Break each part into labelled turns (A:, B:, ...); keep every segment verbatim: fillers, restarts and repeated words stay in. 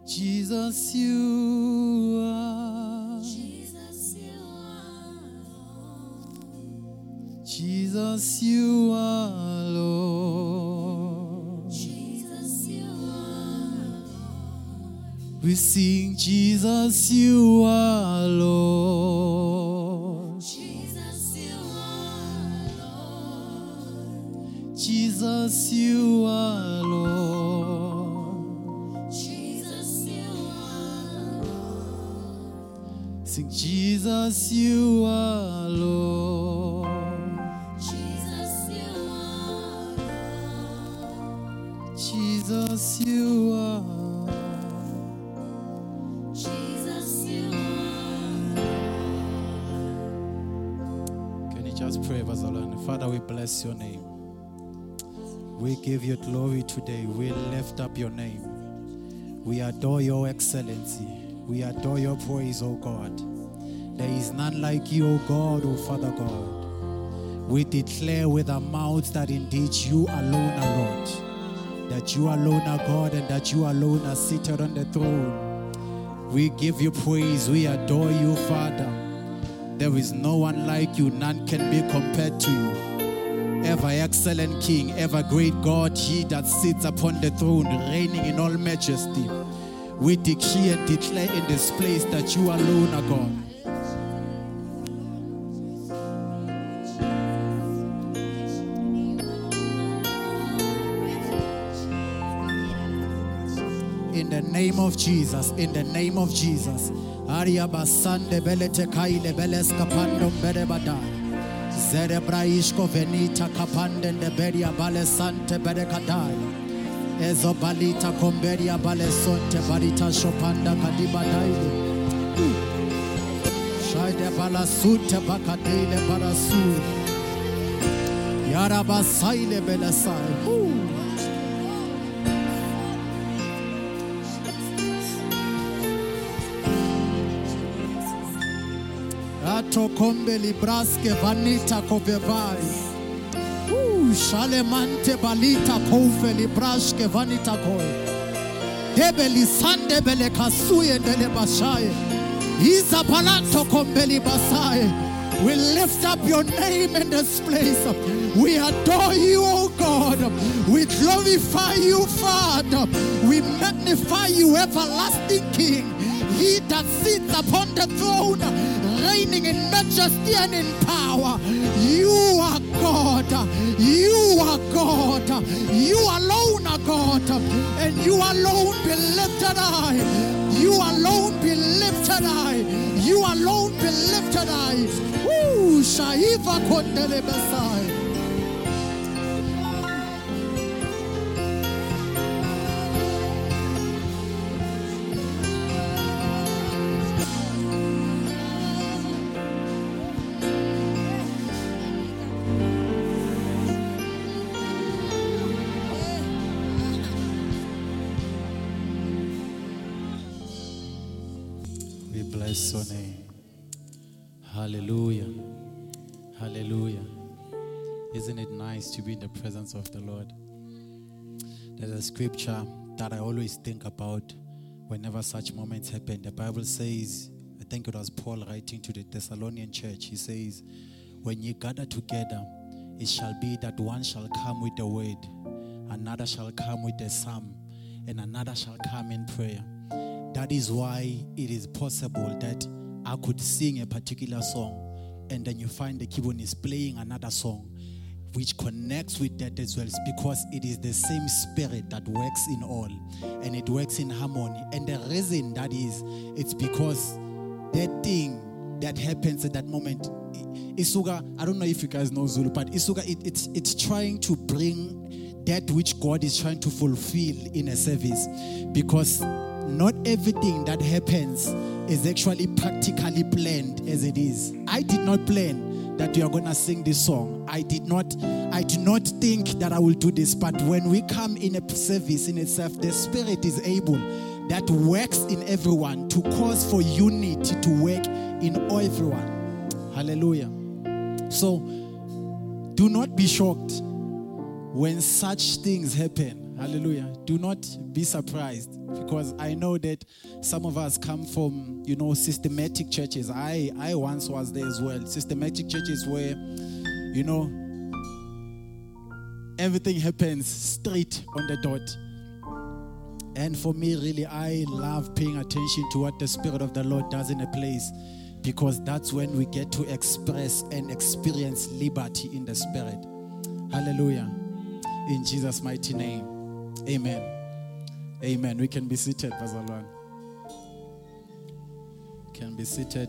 A: Jesus, you are.
B: Jesus, you are Lord.
A: Jesus, you are Lord.
B: Jesus, you are Lord.
A: We sing, Jesus, you are Lord.
B: Jesus, you are Lord.
A: Jesus, you are Lord.
B: Jesus, you are Lord.
A: Sing, Jesus, you are Lord.
B: Jesus, you are Lord.
A: Jesus, you are.
B: Jesus, you are Lord.
A: Can you just pray, Bazalwane? Father, we bless your name. We give you glory today. We lift up your name. We adore your excellency. We adore your praise, O God. There is none like you, O God, O Father God. We declare with our mouths that indeed you alone are Lord. That you alone are God and that you alone are seated on the throne. We give you praise. We adore you, Father. There is no one like you. None can be compared to you. Ever excellent King, ever great God, he that sits upon the throne, reigning in all majesty. We decree and declare in this place that you alone are God. In the name of Jesus, in the name of Jesus. Aria basande belete kaile beleska pandom berebadai. Zerebraishko venita kapande de beria balesante berekadai. Ezo balita komberia balesonte balita shopanda kadibadai. Shaide balasute bakadile barasu. Yara basaile belesai. Ato kombe libraske vanita kovevai. Uh, shalemante balita kove libraske vanita koi. Debeli sande bele kasuye dele bashaye. Iza palato kombe libasaye. We lift up your name in this place. We adore you, O God. We glorify you, Father. We magnify you, everlasting King. He that sits upon the throne, reigning in majesty and in power. You are God. You are God. You alone are God. And you alone be lifted high. You alone be lifted high. You alone be lifted high. Woo! Shaiva kondele besai. Bless your name. Hallelujah. Hallelujah. Isn't it nice to be in the presence of the Lord? There's a scripture that I always think about whenever such moments happen. The Bible says, I think it was Paul writing to the Thessalonian church. He says, when ye gather together, it shall be that one shall come with the word, another shall come with the psalm, and another shall come in prayer. That is why it is possible that I could sing a particular song and then you find the keyboard is playing another song which connects with that as well. It's because it is the same spirit that works in all and it works in harmony. And the reason that is, it's because that thing that happens at that moment, Isuga, I don't know if you guys know Zulu, but Isuga, it, it's, it's trying to bring that which God is trying to fulfill in a service, because not everything that happens is actually practically planned as it is. I did not plan that we are going to sing this song. I did not I did not think that I will do this, but when we come in a service in itself, the Spirit is able, that works in everyone to cause for unity to work in everyone. Hallelujah. So do not be shocked when such things happen, hallelujah, do not be surprised, because I know that some of us come from, you know, systematic churches. I, I once was there as well. Systematic churches where, you know, everything happens straight on the dot. And for me, really, I love paying attention to what the Spirit of the Lord does in a place, because that's when we get to express and experience liberty in the Spirit. Hallelujah. In Jesus' mighty name. Amen. Amen. We can be seated, Bazalwan. Can be seated.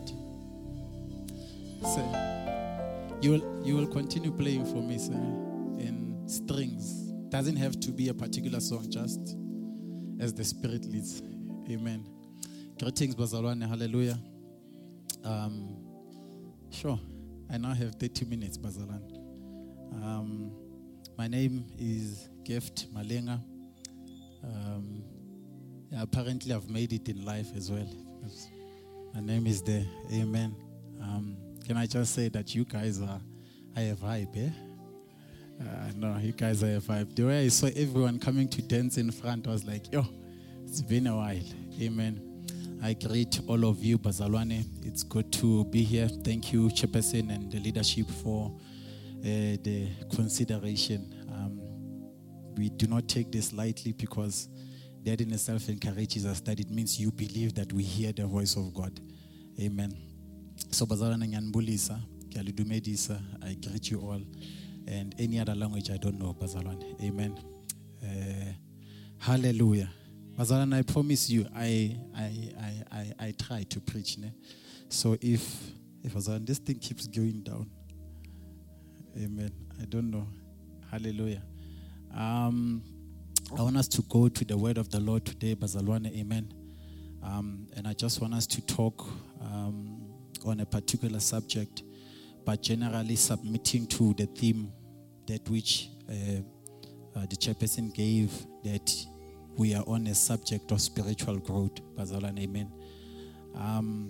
A: Sir, you will, you will continue playing for me, sir, in strings. Doesn't have to be a particular song, just as the Spirit leads. Amen. Greetings, Bazalwane. Hallelujah. Um, sure. I now have thirty minutes, Bazalan. Um, my name is Gift Malenga. Um, yeah, apparently, I've made it in life as well. My name is there. Amen. Um, can I just say that you guys are, I have vibe, eh? Uh, no, you guys are a vibe. The way I saw everyone coming to dance in front, I was like, yo, it's been a while. Amen. I greet all of you, Bazalwane. It's good to be here. Thank you, Chairperson and the leadership, for uh, the consideration. Um, we do not take this lightly, because that in itself encourages us that it means you believe that we hear the voice of God. Amen. So, Bazalwane nyanbulisa, kyalidumedisa, I greet you all. And any other language I don't know, Bazalwane. Amen. Uh, hallelujah. Bazalwane, I promise you, I I I I, I try to preach. Ne? So if if Bazalwane, this thing keeps going down, amen. I don't know. Hallelujah. Um, I want us to go to the word of the Lord today, Bazalwane. Amen. Um, and I just want us to talk um, on a particular subject, but generally submitting to the theme that which uh, uh, the chairperson gave, that we are on a subject of spiritual growth. Bazalwane, amen. Um,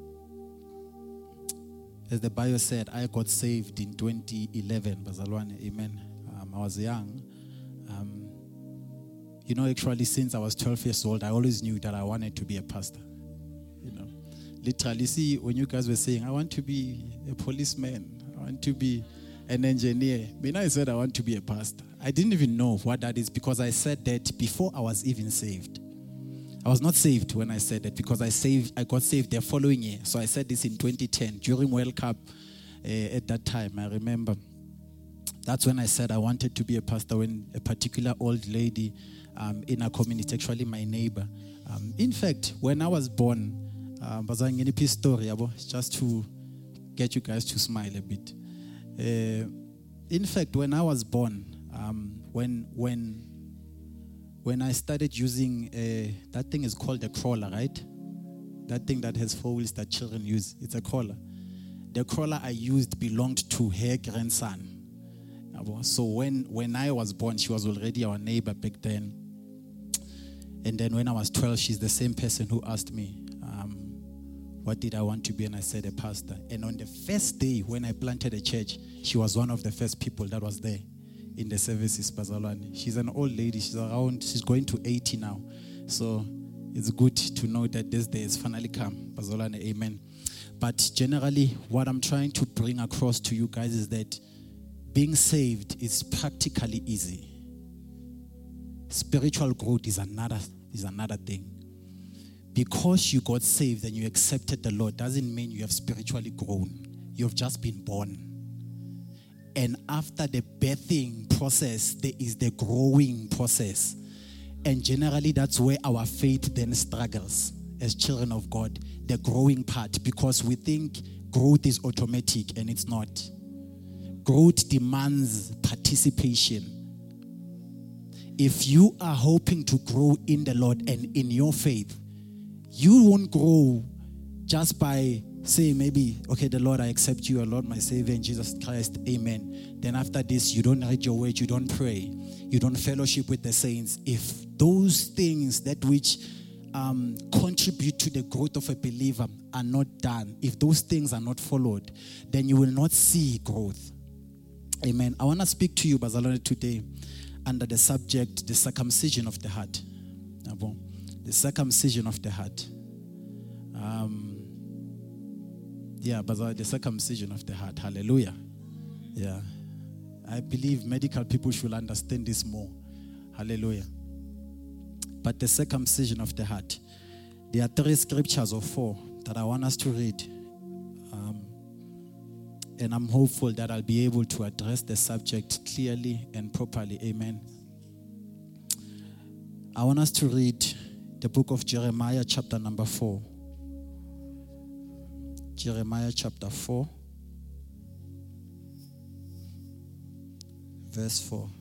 A: as the Bible said, I got saved in twenty eleven. Bazalwane, amen. Um, I was young. Um, you know, actually, since I was twelve years old, I always knew that I wanted to be a pastor. You know, literally, see, when you guys were saying, I want to be a policeman, I want to be an engineer. When I said I want to be a pastor, I didn't even know what that is, because I said that before I was even saved. I was not saved when I said that, because I saved. I got saved the following year. So I said this in twenty ten during World Cup. Uh, at that time, I remember. That's when I said I wanted to be a pastor. When a particular old lady um, in our community, actually my neighbor. Um, in fact, when I was born, um, story, just to get you guys to smile a bit. Uh, in fact, when I was born, um, when when when I started using uh, that thing is called a crawler, right? That thing that has four wheels that children use. It's a crawler. The crawler I used belonged to her grandson. So when when I was born, she was already our neighbor back then. And then when I was twelve, she's the same person who asked me, um, what did I want to be? And I said, a pastor. And on the first day when I planted a church, she was one of the first people that was there in the services, Bazalwane. She's an old lady. She's around, she's going to eighty now. So it's good to know that this day has finally come, Bazalwane, amen. But generally, what I'm trying to bring across to you guys is that being saved is practically easy. Spiritual growth is another, is another thing. Because you got saved and you accepted the Lord doesn't mean you have spiritually grown. You've just been born. And after the birthing process, there is the growing process. And generally, that's where our faith then struggles as children of God, the growing part, because we think growth is automatic, and it's not. Growth demands participation. If you are hoping to grow in the Lord and in your faith, you won't grow just by saying maybe, okay, the Lord, I accept you, Lord, my Savior, in Jesus Christ, amen. Then after this, you don't read your word, you don't pray, you don't fellowship with the saints. If those things that which um, contribute to the growth of a believer are not done, if those things are not followed, then you will not see growth. Amen. I want to speak to you, Bazalwane, today under the subject, the circumcision of the heart. The circumcision of the heart. Um, yeah, Bazalwane, the circumcision of the heart. Hallelujah. Yeah. I believe medical people should understand this more. Hallelujah. But the circumcision of the heart. There are three scriptures or four that I want us to read. Um, and I'm hopeful that I'll be able to address the subject clearly and properly. Amen. I want us to read the book of Jeremiah, chapter number four. Jeremiah chapter four, verse four.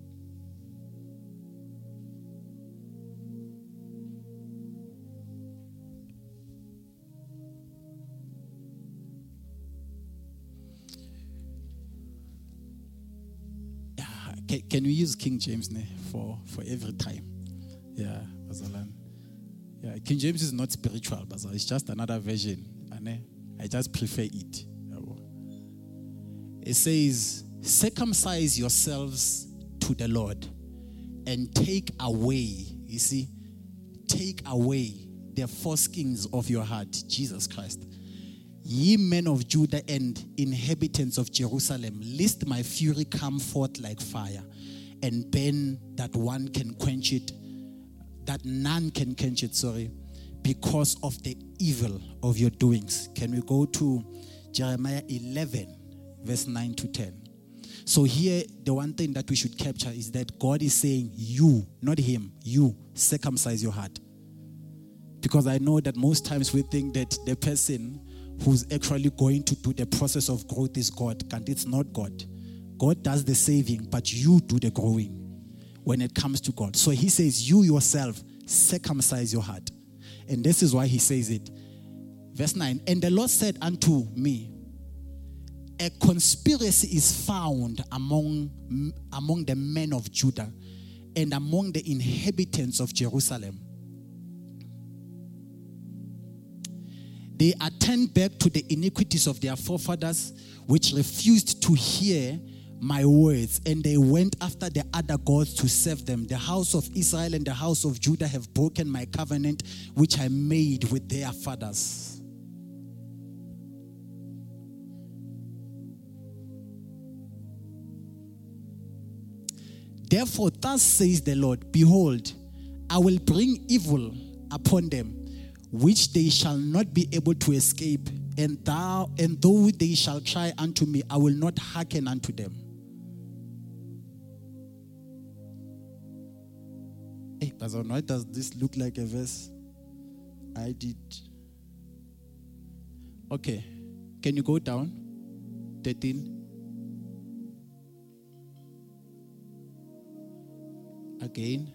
A: Can, can we use King James ne, for, for every time? Yeah, Bazalan. Yeah, King James is not spiritual, but it's just another version. And I just prefer it. It says, circumcise yourselves to the Lord and take away, you see, take away the foreskins of your heart, Jesus Christ. Ye men of Judah and inhabitants of Jerusalem, lest my fury come forth like fire and burn that one can quench it, that none can quench it, sorry, because of the evil of your doings. Can we go to Jeremiah eleven, verse nine to ten? So here, the one thing that we should capture is that God is saying, you, not him, you, circumcise your heart. Because I know that most times we think that the person who's actually going to do the process of growth is God, and it's not God. God does the saving, but you do the growing when it comes to God. So he says, you yourself circumcise your heart. And this is why he says it. Verse nine, and the Lord said unto me, a conspiracy is found among, among the men of Judah and among the inhabitants of Jerusalem. They are turned back to the iniquities of their forefathers, which refused to hear my words, and they went after the other gods to serve them. The house of Israel and the house of Judah have broken my covenant, which I made with their fathers. Therefore, thus says the Lord, behold, I will bring evil upon them, which they shall not be able to escape, and thou and though they shall cry unto me, I will not hearken unto them. Hey, Pastor, why does this look like a verse? I did. Okay, can you go down? thirteen. Again.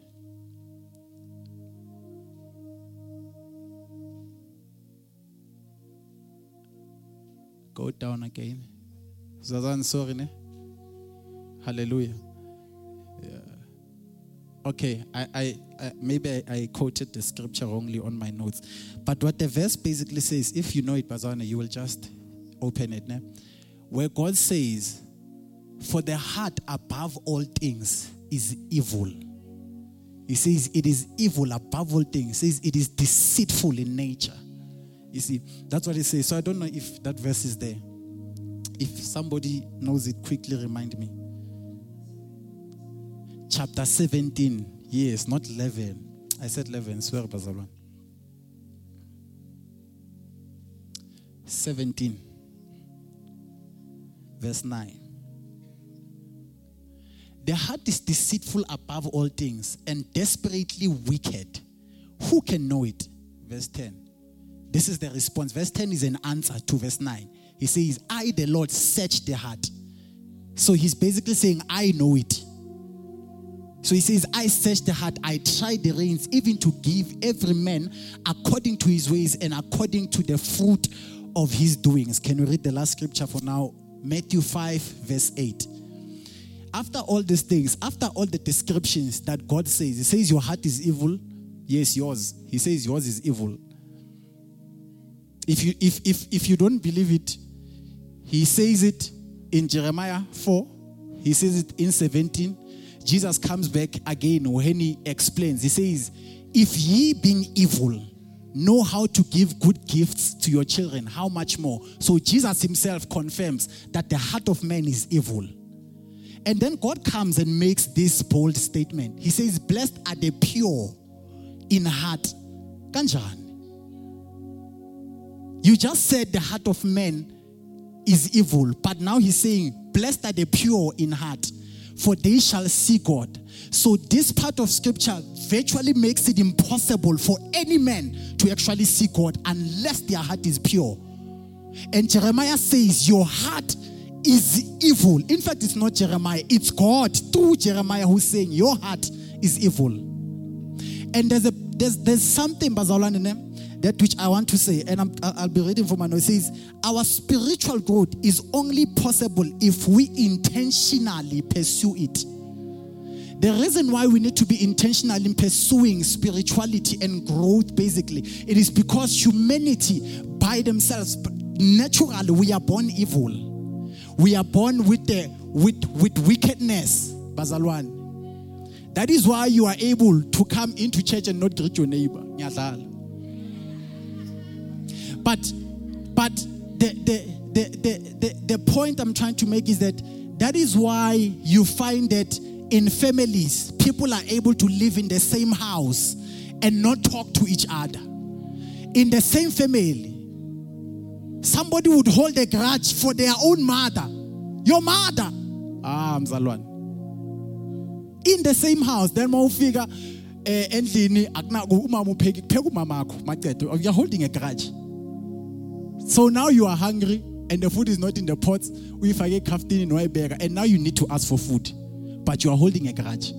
A: Go down again. Zazan, sorry, ne? Hallelujah. Yeah. Okay, I, I, I maybe I, I quoted the scripture wrongly on my notes. But what the verse basically says, if you know it, Bazana, you will just open it. Ne? Where God says, for the heart above all things is evil. He says it is evil above all things. He says it is deceitful in nature. You see, that's what it says. So I don't know if that verse is there. If somebody knows it, quickly remind me. Chapter seventeen. Yes, not eleven. I said eleven. Swear, Bazalwan. seventeen. Verse nine. The heart is deceitful above all things and desperately wicked. Who can know it? Verse ten. This is the response. Verse ten is an answer to verse nine. He says, I, the Lord, search the heart. So he's basically saying, I know it. So he says, I search the heart. I try the reins, even to give every man according to his ways and according to the fruit of his doings. Can we read the last scripture for now? Matthew five, verse eight. After all these things, after all the descriptions that God says, he says your heart is evil. Yes, yours. He says yours is evil. If you if if if you don't believe it, he says it in Jeremiah four, He says it in seventeen. Jesus comes back again when he explains. He says, if ye being evil know how to give good gifts to your children, how much more? So Jesus himself confirms that the heart of man is evil. And then God comes and makes this bold statement. He says, blessed are the pure in heart. Kanjani? You just said the heart of man is evil, but now he's saying, blessed are the pure in heart, for they shall see God. So this part of scripture virtually makes it impossible for any man to actually see God unless their heart is pure. And Jeremiah says, your heart is evil. In fact, it's not Jeremiah, it's God through Jeremiah who's saying, your heart is evil. And there's a there's there's something, Bazalwane, that which I want to say, and I'm, I'll be reading from my notes. It says, our spiritual growth is only possible if we intentionally pursue it. The reason why we need to be intentional in pursuing spirituality and growth, basically, it is because humanity by themselves, naturally, we are born evil. We are born with the with with wickedness, Bazalwane. That is why you are able to come into church and not greet your neighbor. But but the the, the the the the point I'm trying to make is that that is why you find that in families, people are able to live in the same house and not talk to each other. In the same family, somebody would hold a grudge for their own mother. Your mother. Ah, Mzalwane. In the same house, then more figure endlini akunaku umama upheki kupheka umama wakho macedo. You're holding a grudge. So now you are hungry and the food is not in the pots. Uyifake ekhaftini noyibeka, and now you need to ask for food, but you are holding a grudge.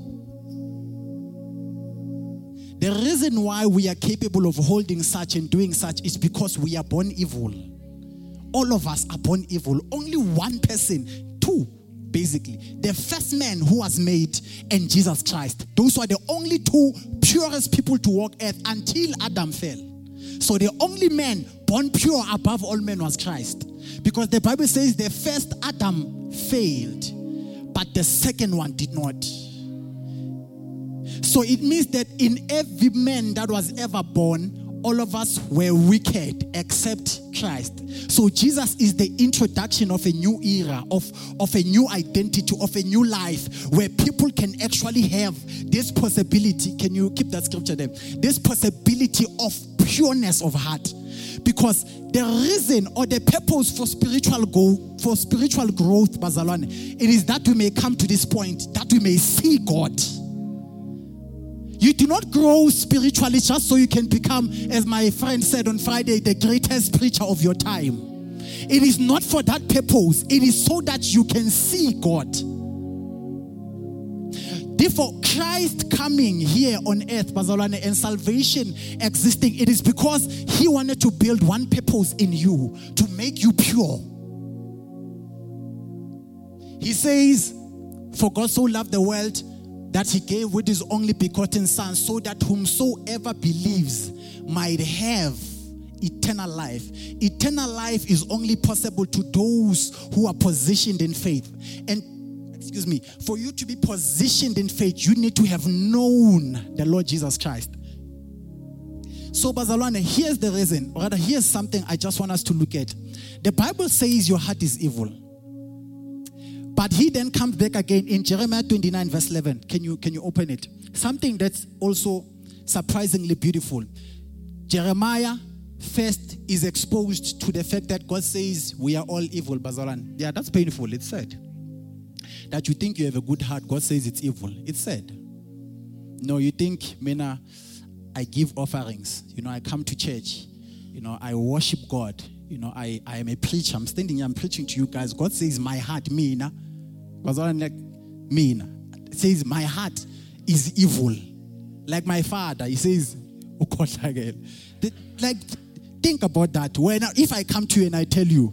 A: The reason why we are capable of holding such and doing such is because we are born evil. All of us are born evil. Only one person, two, basically. The first man who was made and Jesus Christ. Those were the only two purest people to walk earth until Adam fell. So the only man born pure above all men was Christ. Because the Bible says the first Adam failed, but the second one did not. So it means that in every man that was ever born, all of us were wicked except Christ. So Jesus is the introduction of a new era, of, of a new identity, of a new life, where people can actually have this possibility. Can you keep that scripture there? This possibility of pureness of heart. Because the reason or the purpose for spiritual go for spiritual growth, Bazalwane, it is that we may come to this point, that we may see God. You do not grow spiritually just so you can become, as my friend said on Friday, the greatest preacher of your time. It is not for that purpose. It is so that you can see God. Therefore, Christ coming here on earth, Bazalwane, and salvation existing, it is because he wanted to build one purpose in you, to make you pure. He says, for God so loved the world that he gave with his only begotten Son, so that whomsoever believes might have eternal life. Eternal life is only possible to those who are positioned in faith. And, excuse me, for you to be positioned in faith, you need to have known the Lord Jesus Christ. So, Bazalwane, here's the reason, or rather, here's something I just want us to look at. The Bible says your heart is evil. But he then comes back again in Jeremiah twenty-nine verse eleven. Can you, can you open it? Something that's also surprisingly beautiful. Jeremiah first is exposed to the fact that God says we are all evil, Bazalwane. Yeah, that's painful. It's sad. That you think you have a good heart, God says it's evil. It's sad. No, you think, Mena, I give offerings. You know, I come to church. You know, I worship God. You know, I, I am a preacher. I'm standing here, I'm preaching to you guys. God says my heart, Mina. Bazalwane, like, Mina. It says my heart is evil. Like my father, he says, like, think about that. When if I come to you and I tell you,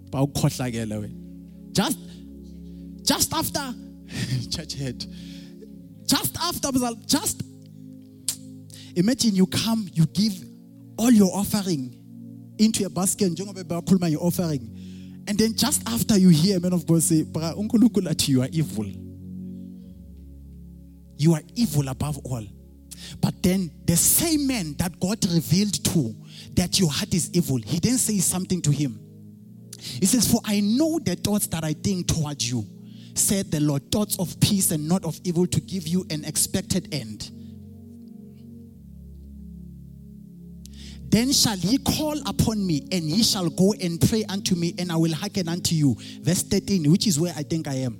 A: just, just after, church head, just after, just imagine you come, you give all your offering into a basket, your offering, And then just after you hear a man of God say, "Bra, uNkulunkulu athi you are evil. You are evil above all." But then the same man that God revealed to that your heart is evil, he then says something to him. He says, "For I know the thoughts that I think toward you, said the Lord, thoughts of peace and not of evil, to give you an expected end. Then shall ye call upon me, and ye shall go and pray unto me, and I will hearken unto you." Verse thirteen, which is where I think I am.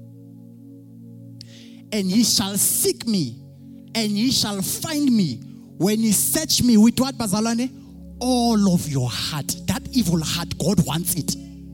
A: "And ye shall seek me, and ye shall find me, when ye search me with what, Bazalwane? All of your heart." That evil heart, God wants it.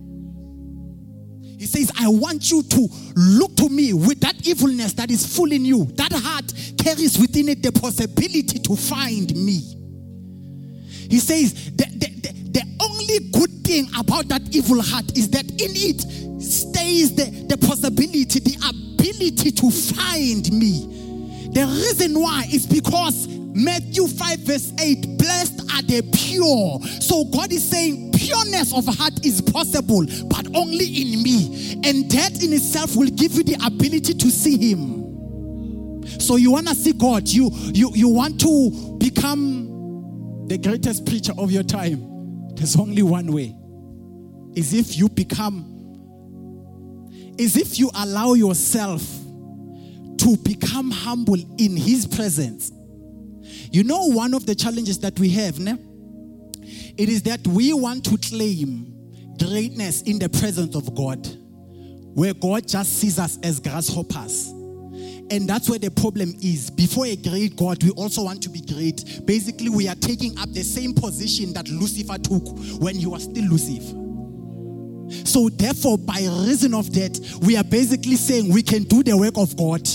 A: He says, "I want you to look to me with that evilness that is full in you." That heart carries within it the possibility to find me. He says, the, the, the, the only good thing about that evil heart is that in it stays the, the possibility, the ability to find me. The reason why is because Matthew five verse eight, "Blessed are the pure." So God is saying pureness of heart is possible, but only in me. And that in itself will give you the ability to see him. So you want to see God. You, you, you want to become the greatest preacher of your time. There's only one way. Is if you become, is if you allow yourself to become humble in his presence. You know, one of the challenges that we have, ne? It is that we want to claim greatness in the presence of God, where God just sees us as grasshoppers. And that's where the problem is. Before a great God, we also want to be great. Basically, we are taking up the same position that Lucifer took when he was still Lucifer. So therefore, by reason of that, we are basically saying we can do the work of God.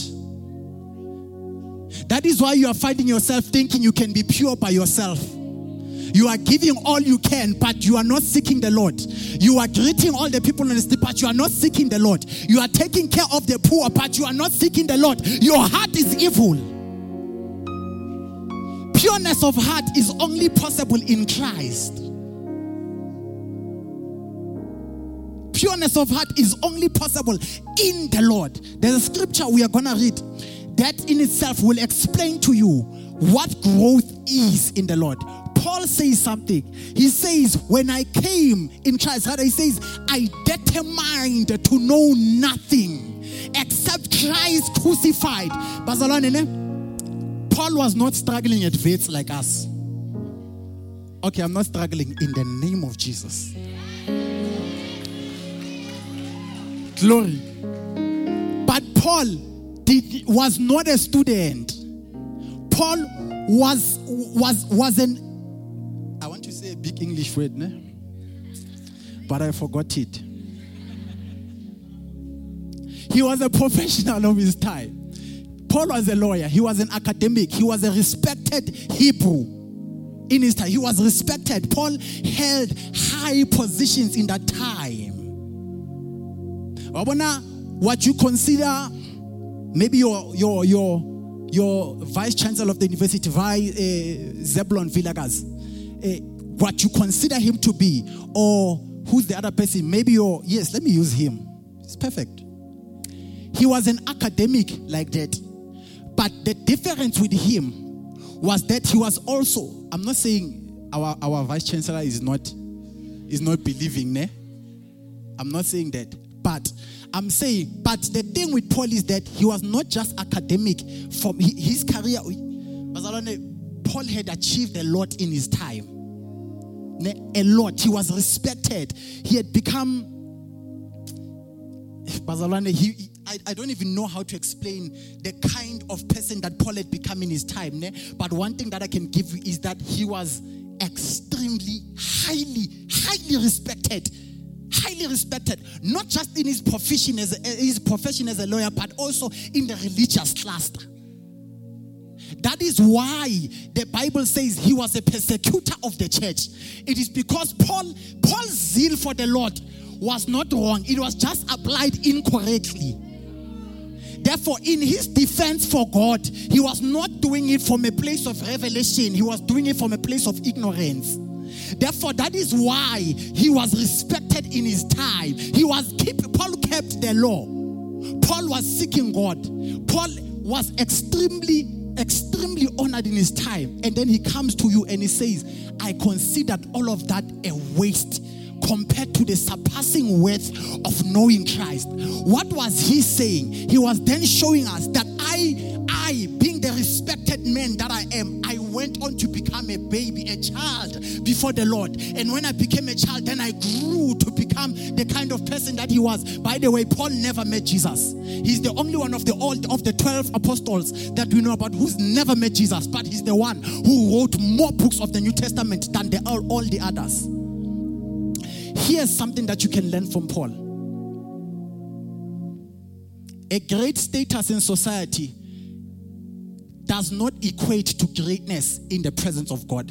A: That is why you are finding yourself thinking you can be pure by yourself. You are giving all you can, but you are not seeking the Lord. You are greeting all the people on the street, but you are not seeking the Lord. You are taking care of the poor, but you are not seeking the Lord. Your heart is evil. Pureness of heart is only possible in Christ. Pureness of heart is only possible in the Lord. There's a scripture we are going to read that in itself will explain to you what growth is in the Lord. Paul says something. He says, when I came in Christ, he says, I determined to know nothing except Christ crucified. Paul was not struggling at faith like us. Okay, I'm not struggling in the name of Jesus. Glory. But Paul did, was not a student. Paul was was was an, I want to say a big English word, ne? But I forgot it. He was a professional of his time. Paul was a lawyer. He was an academic. He was a respected Hebrew in his time. He was respected. Paul held high positions in that time. What you consider maybe your your your your vice chancellor of the university, vice uh, Zebulon Villagas, uh, what you consider him to be, or who's the other person? Maybe your yes, let me use him. It's perfect. He was an academic like that, but the difference with him was that he was also. I'm not saying our our vice chancellor is not is not believing, ne? I'm not saying that. But I'm saying, but the thing with Paul is that he was not just academic. From his career, Paul had achieved a lot in his time. A lot. He was respected. He had become, he, I, I don't even know how to explain the kind of person that Paul had become in his time. But one thing that I can give you is that he was extremely, highly, highly respected. Highly respected, not just in his profession as a, his profession as a lawyer, but also in the religious cluster. That is why the Bible says he was a persecutor of the church. It is because Paul, Paul's zeal for the Lord was not wrong. It was just applied incorrectly. Therefore, in his defense for God, he was not doing it from a place of revelation. He was doing it from a place of ignorance. Therefore, that is why he was respected in his time. He was keep, Paul kept the law. Paul was seeking God. Paul was extremely, extremely honored in his time. And then he comes to you and he says, I considered all of that a waste compared to the surpassing worth of knowing Christ. What was he saying? He was then showing us that I, I, being the respected man that I am, I went on to become a baby, a child before the Lord. And when I became a child, then I grew to become the kind of person that he was. By the way, Paul never met Jesus. He's the only one of the old of the twelve apostles that we know about who's never met Jesus, but he's the one who wrote more books of the New Testament than the, all, all the others. Here's something that you can learn from Paul. A great status in society does not equate to greatness in the presence of God.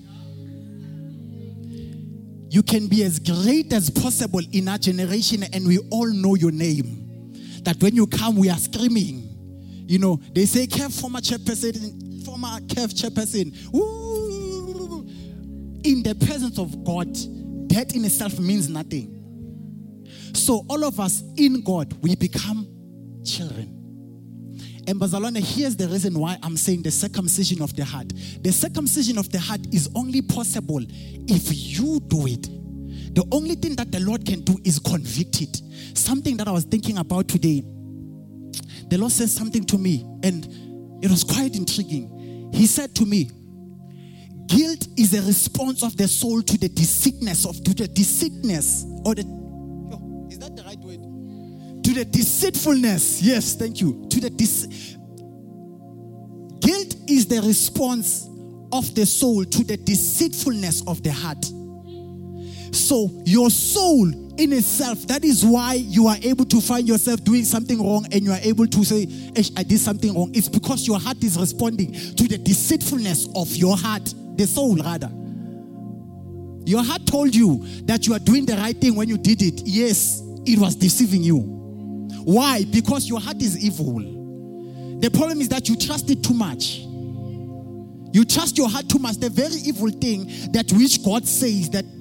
A: You can be as great as possible in our generation, and we all know your name. That when you come, we are screaming. You know, they say, Kev, former chairperson, former Kev chairperson. Ooh. In the presence of God, that in itself means nothing. So all of us in God, we become children. And Bazalwane, here's the reason why I'm saying the circumcision of the heart. The circumcision of the heart is only possible if you do it. The only thing that the Lord can do is convict it. Something that I was thinking about today. The Lord said something to me, and it was quite intriguing. He said to me, guilt is a response of the soul to the deceitness of to the deceitness or the oh, is that the right word? To the deceitfulness. Yes, thank you. To the dece- guilt is the response of the soul to the deceitfulness of the heart. So your soul in itself, that is why you are able to find yourself doing something wrong and you are able to say, I did something wrong. It's because your heart is responding to the deceitfulness of your heart. The soul, rather. Your heart told you that you are doing the right thing when you did it. Yes, it was deceiving you. Why? Because your heart is evil. The problem is that you trust it too much. You trust your heart too much. The very evil thing that which God says that.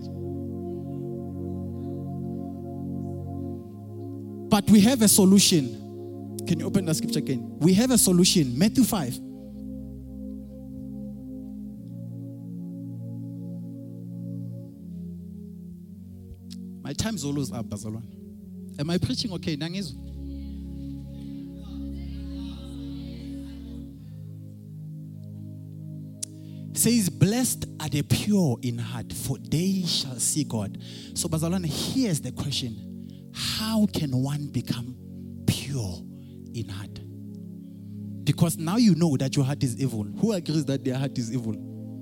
A: But we have a solution. Can you open the scripture again? We have a solution. Matthew five. My time's always up, Bazalwane. Am I preaching okay? Nangizu? Says, blessed are the pure in heart, for they shall see God. So, Bazalwane, here's the question. How can one become pure in heart? Because now you know that your heart is evil. Who agrees that their heart is evil?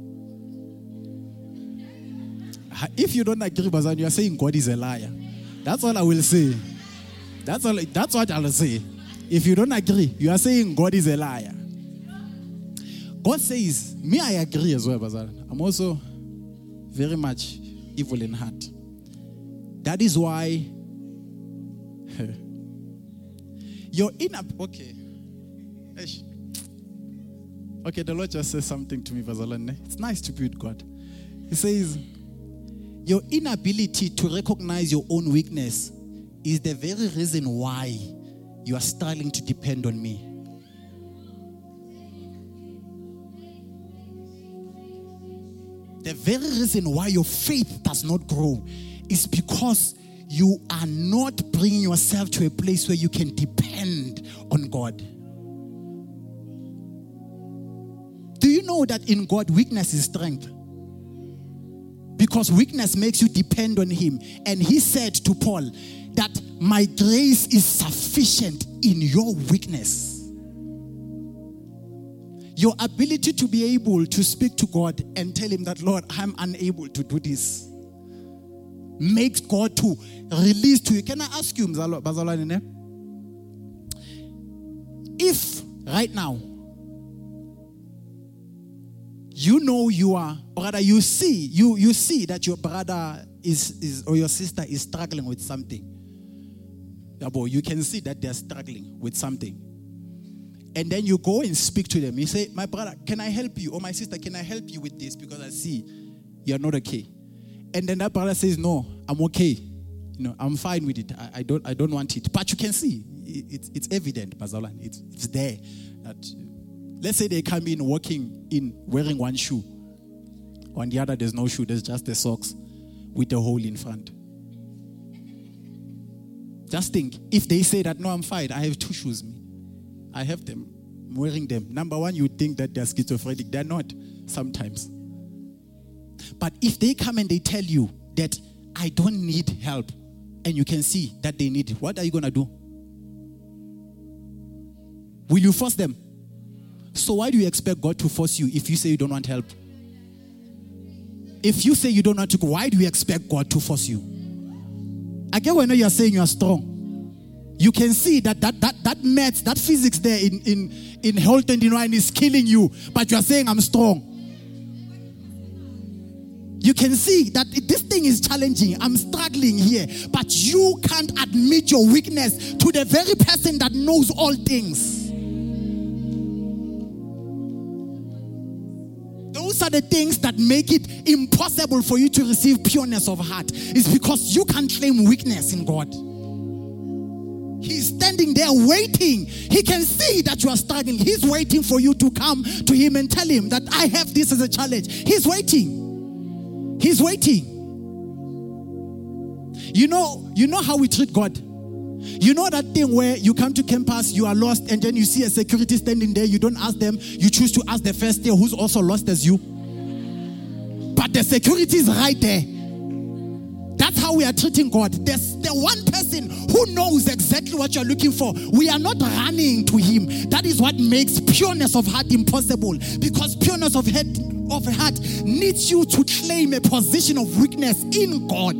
A: If you don't agree, Bazan, you are saying God is a liar. That's all I will say. That's all. That's what I'll say. If you don't agree, you are saying God is a liar. God says, me, I agree as well, Bazan. I'm also very much evil in heart. That is why your inner, okay. Okay, the Lord just says something to me, Bazalwane. It's nice to be with God. He says, your inability to recognize your own weakness is the very reason why you are struggling to depend on me. The very reason why your faith does not grow is because you are not bringing yourself to a place where you can depend on God. Do you know that in God, weakness is strength? Because weakness makes you depend on Him. And He said to Paul that my grace is sufficient in your weakness. Your ability to be able to speak to God and tell Him that, Lord, I'm unable to do this, makes God to release to you. Can I ask you, Bazalwane, if right now you know you are, or rather you see, you, you see that your brother is, is or your sister is struggling with something. You can see that they're struggling with something. And then you go and speak to them. You say, my brother, can I help you? Or my sister, can I help you with this? Because I see you're not okay. And then that brother says, no, I'm okay. You know, I'm fine with it. I, I don't I don't want it. But you can see, it, it's, it's evident, Bazalan. It's, it's there. That, let's say they come in walking in, wearing one shoe. On the other, there's no shoe. There's just the socks with a hole in front. Just think, if they say that, no, I'm fine. I have two shoes. I have them. I'm wearing them. Number one, you think that they're schizophrenic. They're not sometimes. But if they come and they tell you that I don't need help, and you can see that they need it, what are you going to do? Will you force them? So why do you expect God to force you if you say you don't want help? If you say you don't want to go, why do you expect God to force you? Again, when you are saying you are strong, you can see that that that that maths, that physics there in in in Holton Divine is killing you, but you are saying I'm strong. You can see that this thing is challenging. I'm struggling here, but you can't admit your weakness to the very person that knows all things. Those are the things that make it impossible for you to receive pureness of heart. It's because you can't claim weakness in God. He's standing there waiting. He can see that you are struggling. He's waiting for you to come to him and tell him that I have this as a challenge. He's waiting. He's waiting. You know, you know how we treat God. You know that thing where you come to campus, you are lost, and then you see a security standing there. You don't ask them. You choose to ask the first year who's also lost as you. But the security is right there. That's how we are treating God. There's the one person who knows exactly what you're looking for. We are not running to him. That is what makes pureness of heart impossible. Because pureness of heart, of heart needs you to claim a position of weakness in God.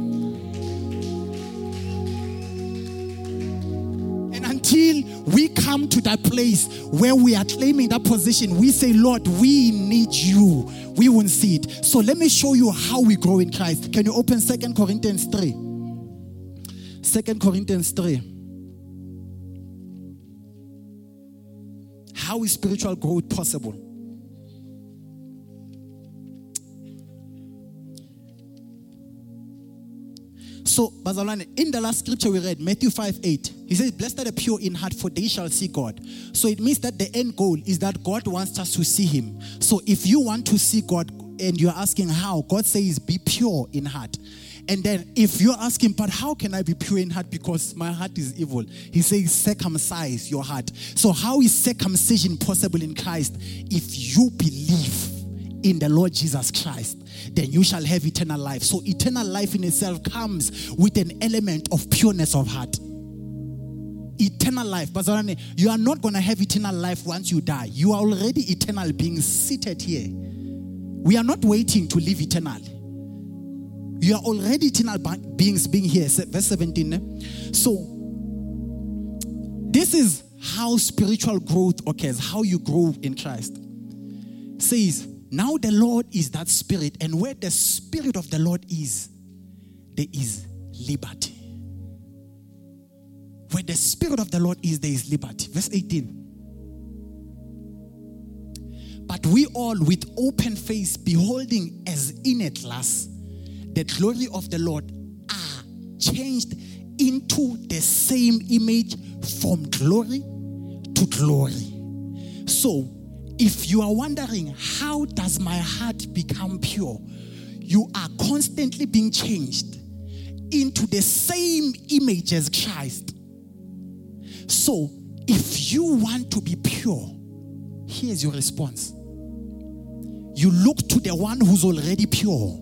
A: And until we come to that place where we are claiming that position, we say, Lord, we need you. We won't see it. So let me show you how we grow in Christ. Can you open Second Corinthians three? Second Corinthians three. How is spiritual growth possible? So, Bazalwane, in the last scripture we read, Matthew five eight, he says, blessed are the pure in heart, for they shall see God. So it means that the end goal is that God wants us to see him. So if you want to see God and you're asking how, God says, be pure in heart. And then if you're asking, but how can I be pure in heart because my heart is evil? He says, circumcise your heart. So how is circumcision possible in Christ? If you believe in the Lord Jesus Christ, then you shall have eternal life. So eternal life in itself comes with an element of pureness of heart. Eternal life. Bazarane, you are not going to have eternal life once you die. You are already eternal being seated here. We are not waiting to live eternally. You are already eternal beings being here. Verse seventeen. Eh? So, this is how spiritual growth occurs, how you grow in Christ. It says, now the Lord is that spirit, and where the spirit of the Lord is, there is liberty. Where the spirit of the Lord is, there is liberty. Verse eighteen. But we all with open face, beholding as in a glass the glory of the Lord, are changed into the same image from glory to glory. So, if you are wondering, how does my heart become pure? You are constantly being changed into the same image as Christ. So, if you want to be pure, here's your response. You look to the one who's already pure.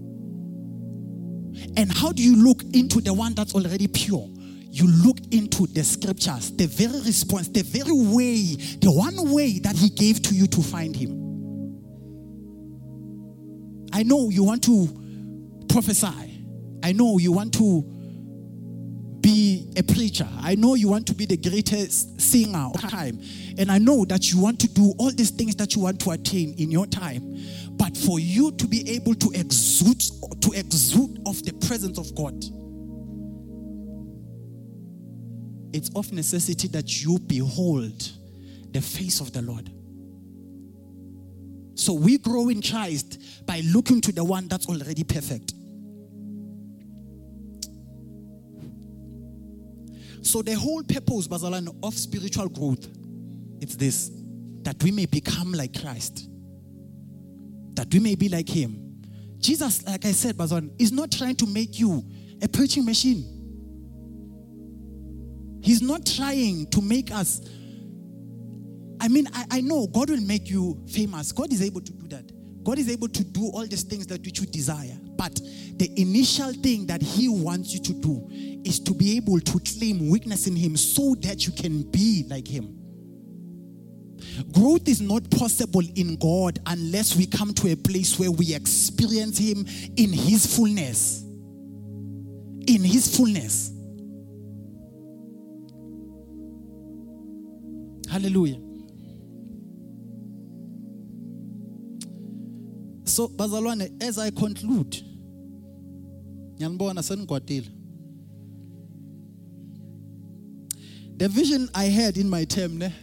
A: And how do you look into the one that's already pure? You look into the scriptures, the very response, the very way, the one way that he gave to you to find him. I know you want to prophesy. I know you want to be a preacher. I know you want to be the greatest singer of time. And I know that you want to do all these things that you want to attain in your time. But for you to be able to exude, to exude of the presence of God, it's of necessity that you behold the face of the Lord. So we grow in Christ by looking to the one that's already perfect. So the whole purpose, Bazalwane, of spiritual growth, it's this, that we may become like Christ. That we may be like him. Jesus, like I said, Bazalwane, is not trying to make you a preaching machine. He's not trying to make us. I mean, I, I know God will make you famous. God is able to do that. God is able to do all these things that which you desire. But the initial thing that he wants you to do is to be able to claim weakness in him so that you can be like him. Growth is not possible in God unless we come to a place where we experience him in his fullness. In his fullness. Hallelujah. So, Bazalwane, as I conclude, the vision I had in my term, ne?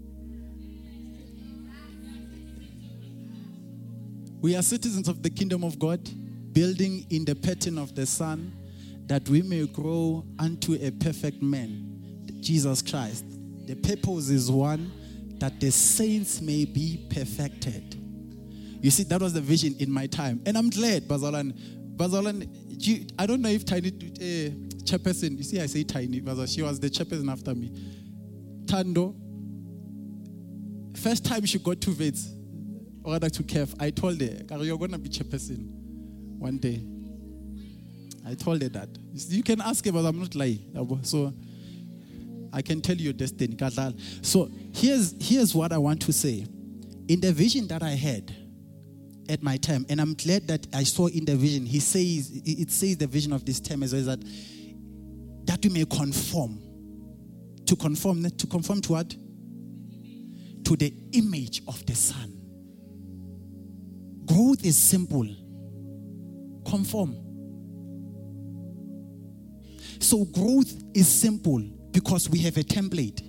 A: We are citizens of the kingdom of God, building in the pattern of the Son, that we may grow unto a perfect man, Jesus Christ. The purpose is one, that the saints may be perfected. You see, that was the vision in my time. And I'm glad, Bazalwane. Bazalwane, I don't know if Tiny uh, chairperson, you see I say Tiny, because she was the chairperson after me. Tando, first time she got two vets, or rather to Kev, I told her, you're going to be chairperson one day. I told her that. You can ask her, but I'm not lying. So I can tell you your destiny. So here's, here's what I want to say. In the vision that I had at my time, and I'm glad that I saw in the vision, he says, it says the vision of this term as well, is that, that we may conform. To conform, to conform to what? To the image of the Son. Growth is simple. Conform. So growth is simple because we have a template.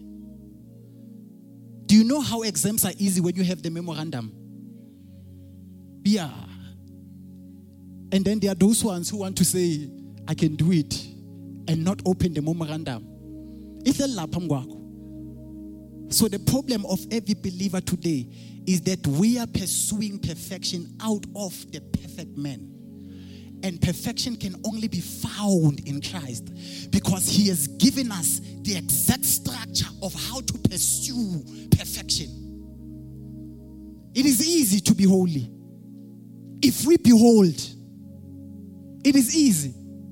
A: Do you know how exams are easy when you have the memorandum? Yeah. And then there are those ones who want to say, I can do it, and not open the memorandum. It's a lapam. So the problem of every believer today is that we are pursuing perfection out of the perfect man. And perfection can only be found in Christ because he has given us the exact structure of how to pursue perfection. It is easy to be holy. If we behold, it is easy.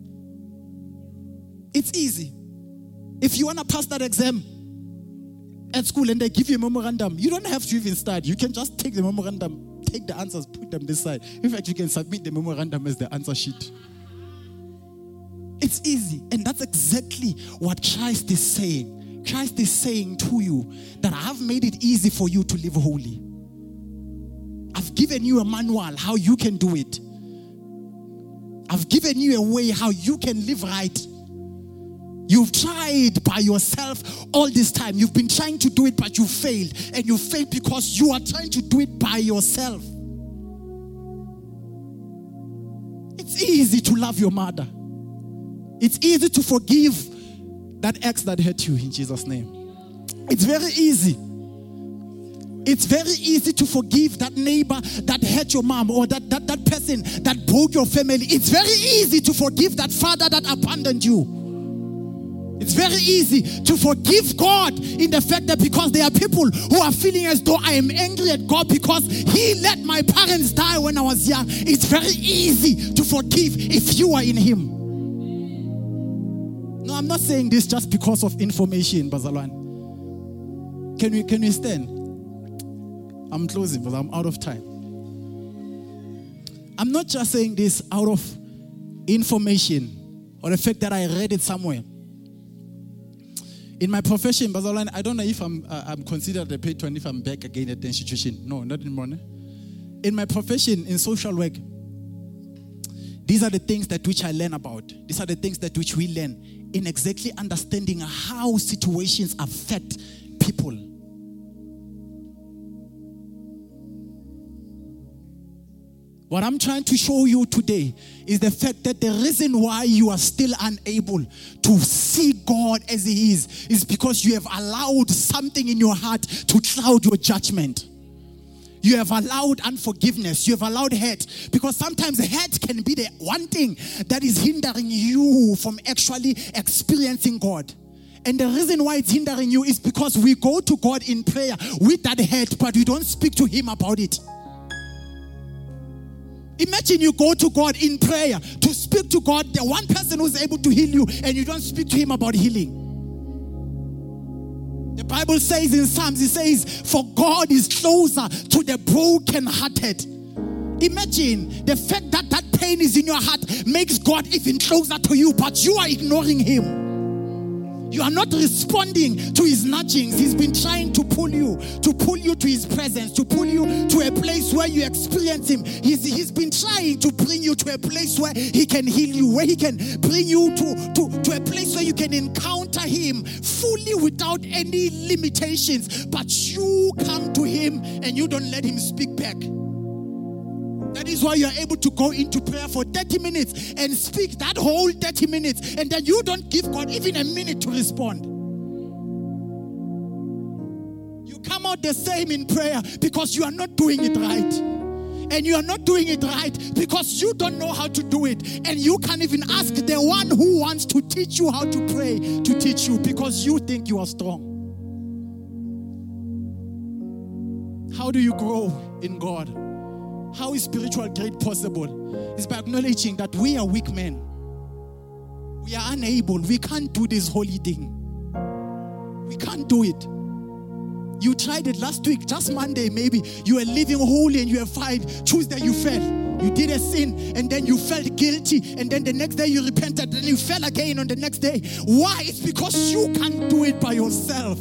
A: It's easy. If you want to pass that exam at school and they give you a memorandum, you don't have to even study. You can just take the memorandum, take the answers, put them this side. In fact, you can submit the memorandum as the answer sheet. It's easy. And that's exactly what Christ is saying. Christ is saying to you that I have made it easy for you to live holy. I've given you a manual how you can do it. I've given you a way how you can live right. You've tried by yourself all this time. You've been trying to do it, but you failed. And you failed because you are trying to do it by yourself. It's easy to love your mother. It's easy to forgive that ex that hurt you in Jesus' name. It's very easy. It's very easy to forgive that neighbor that hurt your mom, or that, that, that person that broke your family. It's very easy to forgive that father that abandoned you. It's very easy to forgive God in the fact that because there are people who are feeling as though I am angry at God because he let my parents die when I was young. It's very easy to forgive if you are in him. No, I'm not saying this just because of information, Bazalwane. Can we, can we stand? I'm closing because I'm out of time. I'm not just saying this out of information or the fact that I read it somewhere. In my profession, Bazalwane, I don't know if I'm uh, I'm considered a patron if I'm back again at the institution. No, not anymore. No? In my profession, in social work, these are the things that which I learn about. These are the things that which we learn in exactly understanding how situations affect people. What I'm trying to show you today is the fact that the reason why you are still unable to see God as He is, is because you have allowed something in your heart to cloud your judgment. You have allowed unforgiveness. You have allowed hate. Because sometimes hate can be the one thing that is hindering you from actually experiencing God. And the reason why it's hindering you is because we go to God in prayer with that hate, but we don't speak to Him about it. Imagine you go to God in prayer to speak to God, the one person who's able to heal you, and you don't speak to Him about healing. The Bible says in Psalms, it says, for God is closer to the brokenhearted. Imagine the fact that that pain is in your heart makes God even closer to you, but you are ignoring Him. You are not responding to His nudgings. He's been trying to pull you, to pull you to His presence, to pull you to a place where you experience Him. He's, he's been trying to bring you to a place where He can heal you, where He can bring you to, to, to a place where you can encounter Him fully without any limitations. But you come to Him and you don't let Him speak back. That is why you are able to go into prayer for thirty minutes and speak that whole thirty minutes, and then you don't give God even a minute to respond. You come out the same in prayer because you are not doing it right. And you are not doing it right because you don't know how to do it. And you can't even ask the one who wants to teach you how to pray to teach you because you think you are strong. How do you grow in God? How is spiritual growth possible? It's by acknowledging that we are weak men. We are unable. We can't do this holy thing. We can't do it. You tried it last week, just Monday maybe. You were living holy and you were fine. Tuesday you fell. You did a sin and then you felt guilty. And then the next day you repented and you fell again on the next day. Why? It's because you can't do it by yourself.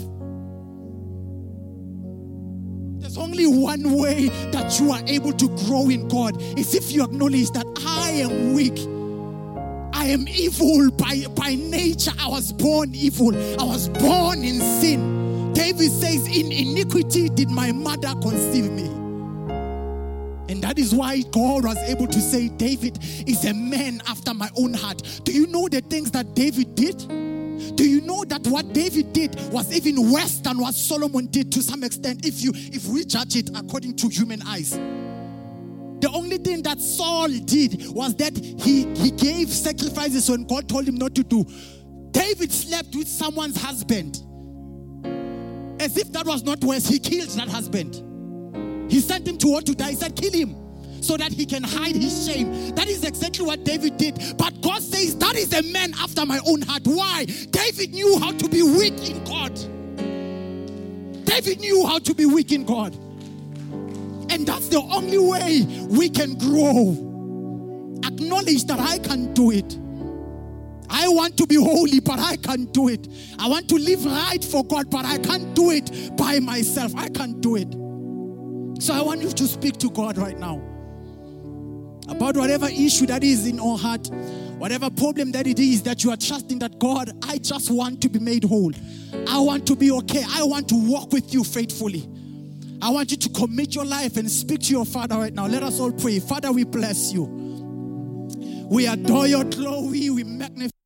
A: There's only one way that you are able to grow in God is if you acknowledge that I am weak. I am evil by, by nature. I was born evil. I was born in sin. David says, in iniquity did my mother conceive me. And that is why God was able to say, David is a man after my own heart. Do you know the things that David did? Do you know that what David did was even worse than what Solomon did to some extent, if you if we judge it according to human eyes? The only thing that Saul did was that he, he gave sacrifices when God told him not to do. David slept with someone's husband. As if that was not worse, he killed that husband. He sent him to war to die. He said, kill him, so that he can hide his shame. That is exactly what David did. But God says, that is a man after my own heart. Why? David knew how to be weak in God. David knew how to be weak in God. And that's the only way we can grow. Acknowledge that I can't do it. I want to be holy, but I can't do it. I want to live right for God, but I can't do it by myself. I can't do it. So I want you to speak to God right now about whatever issue that is in your heart, whatever problem that it is that you are trusting that God, I just want to be made whole. I want to be okay. I want to walk with you faithfully. I want you to commit your life and speak to your Father right now. Let us all pray. Father, we bless you. We adore your glory. We magnify